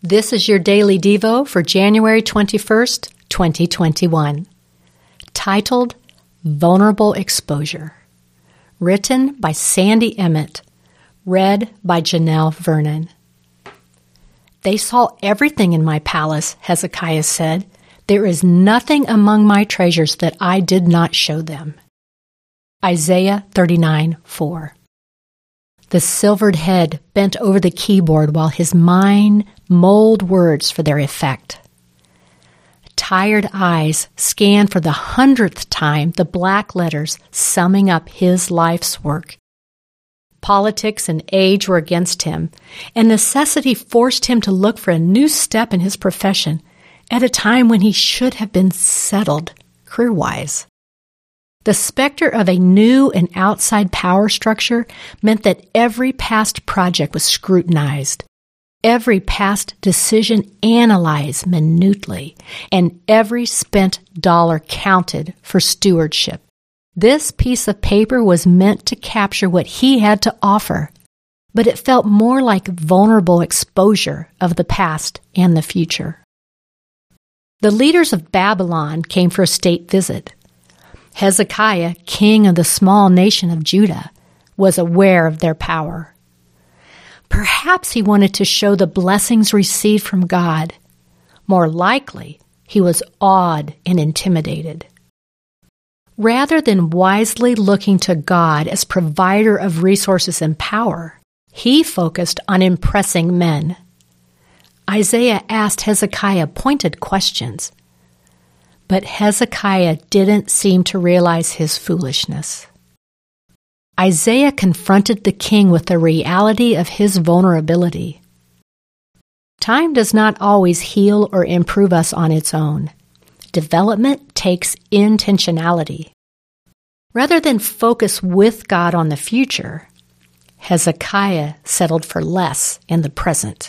This is your Daily Devo for January 21st, 2021. Titled, Vulnerable Exposure. Written by Sandy Emmett. Read by Janelle Vernon. They saw everything in my palace, Hezekiah said. There is nothing among my treasures that I did not show them. Isaiah 39:4. The silvered head bent over the keyboard while his mind mulled words for their effect. Tired eyes scanned for the 100th time the black letters summing up his life's work. Politics and age were against him, and necessity forced him to look for a new step in his profession at a time when he should have been settled career-wise. The specter of a new and outside power structure meant that every past project was scrutinized, every past decision analyzed minutely, and every spent dollar counted for stewardship. This piece of paper was meant to capture what he had to offer, but it felt more like vulnerable exposure of the past and the future. The leaders of Babylon came for a state visit. Hezekiah, king of the small nation of Judah, was aware of their power. Perhaps he wanted to show the blessings received from God. More likely, he was awed and intimidated. Rather than wisely looking to God as provider of resources and power, he focused on impressing men. Isaiah asked Hezekiah pointed questions, but Hezekiah didn't seem to realize his foolishness. Isaiah confronted the king with the reality of his vulnerability. Time does not always heal or improve us on its own. Development takes intentionality. Rather than focus with God on the future, Hezekiah settled for less in the present.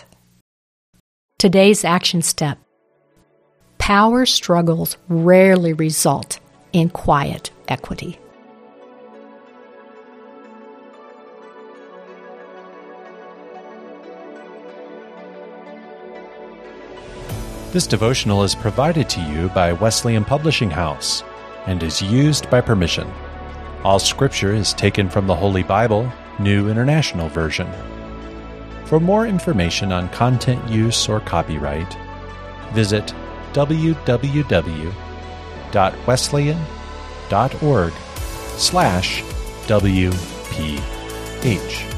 Today's action step. Power struggles rarely result in quiet equity. This devotional is provided to you by Wesleyan Publishing House and is used by permission. All scripture is taken from the Holy Bible, New International Version. For more information on content use or copyright, visit www.wesleyan.org/WPH.